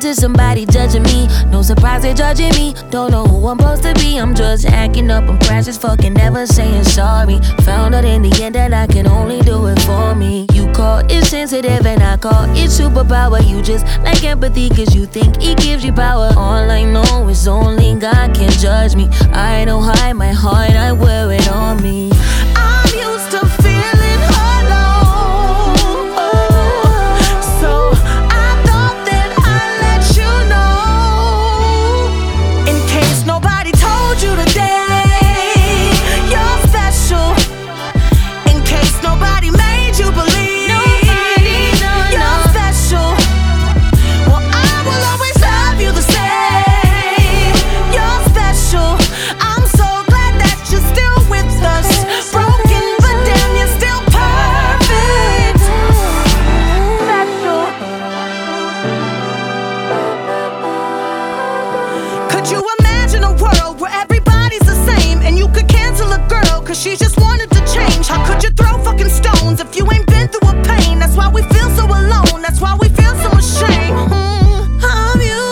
to somebody judging me. No surprise they're judging me. Don't know who I'm supposed to be. I'm just acting up. I'm precious, fucking never saying sorry. Found out in the end that I can only do it for me. You call it sensitive and I call it superpower. You just like empathy cause you think it gives you power. All I know is only God can judge me. I don't hide my heart, I wear it on me. I'm used to feeling alone, so I thought that I'd let you know. In case nobody told you today, you're special. In case nobody made you believe you're special. Well, I will always love you the same. You're special. I'm so glad that you're still with us. Broken, but damn, you're still perfect. Special. Could you imagine a world where everybody's the same and you could cancel a girl cause she just wanted to change? How could you throw fucking stones if you ain't been through a pain? That's why we feel so alone. That's why we feel so ashamed. I'm you.